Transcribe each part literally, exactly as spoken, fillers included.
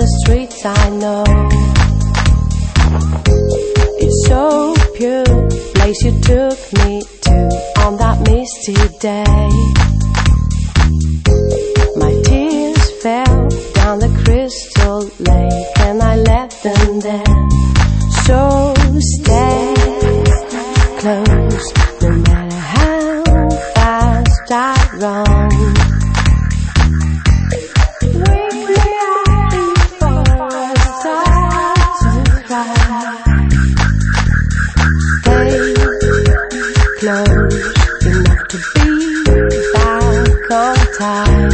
the streets I know. It's so pure, the place you took me to on that misty day. My tears fell down the crystal lake and I left them there. So stay close, no matter how fast I run. Wake me up before I start to cry. Stay close enough to be back on time.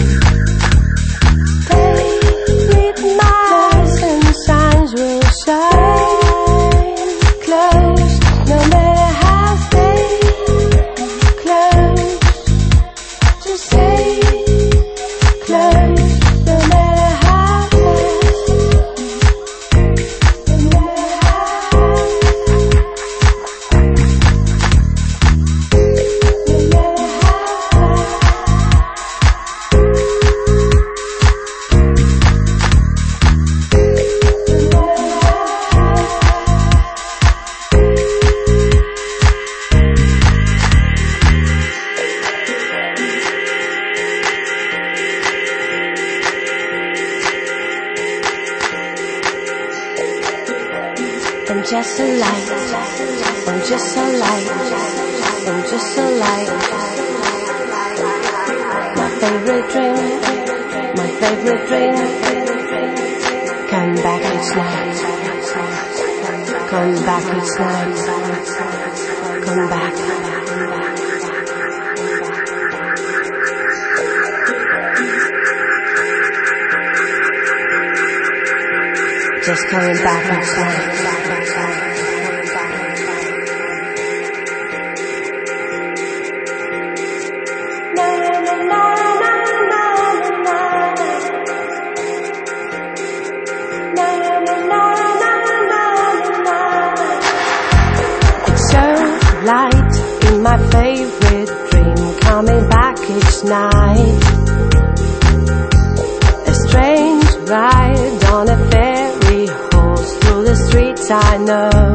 Stay with my eyes and signs will shine. Close, no matter how. Stay close, just stay close, no matter how fast, no matter how fast, no matter how fast. I'm just a light, I'm just a light, I'm just a light. My favorite drink, my favorite drink. Come back each night, come back each night, come back. Just coming back each night. It's so light in my favorite dream, coming back each night. A strange ride on a ferry horse through the streets I know.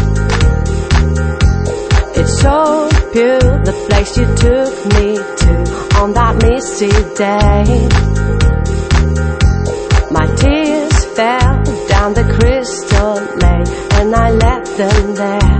It's so pure, the place you took me to on that misty day. My tears fell down the crystal lake and I left them there.